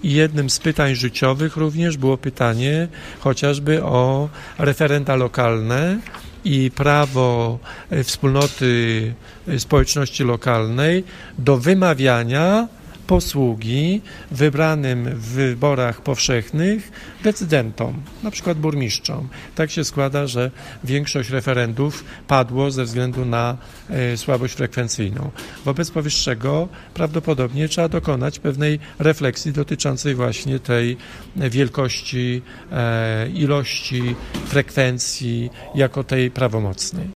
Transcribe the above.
i jednym z pytań życiowych również było pytanie chociażby o referenda lokalne i prawo wspólnoty społeczności lokalnej do wymawiania posługi wybranym w wyborach powszechnych decydentom, na przykład burmistrzom. Tak się składa, że większość referendów padło ze względu na słabość frekwencyjną. Wobec powyższego prawdopodobnie trzeba dokonać pewnej refleksji dotyczącej właśnie tej wielkości, ilości frekwencji jako tej prawomocnej.